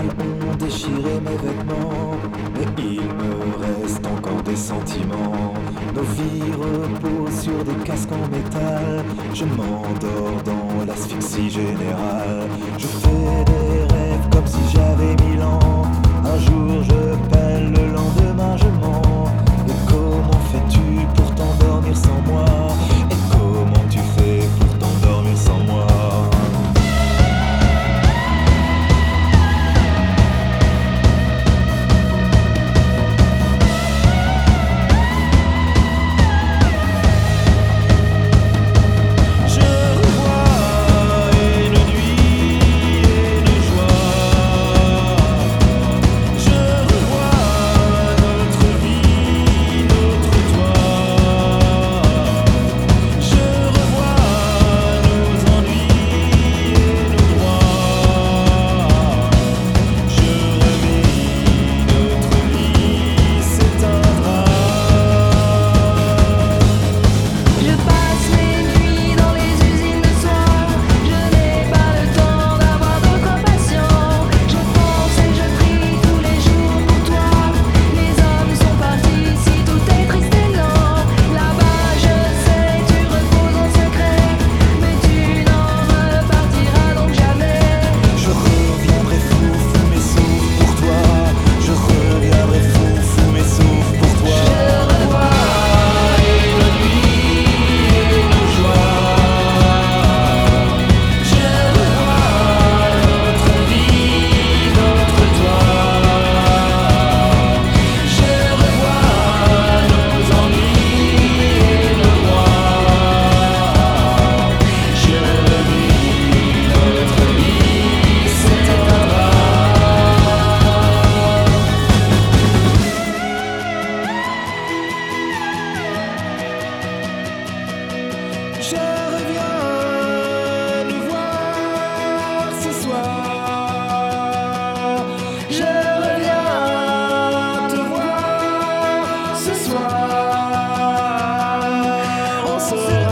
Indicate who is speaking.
Speaker 1: balles ont déchiré mes vêtements, mais il me reste encore des sentiments. Nos vies reposent sur des casques en métal. Je m'endors dans l'asphyxie générale. Je fais des rêves comme si j'avais 1000 ans. Un jour je peine, le lendemain je mens. Et comment fais-tu pour t'endormir sans moi? Et comment tu fais pour t'endormir sans moi? Je reviens nous voir ce soir. Je reviens te voir ce soir. On se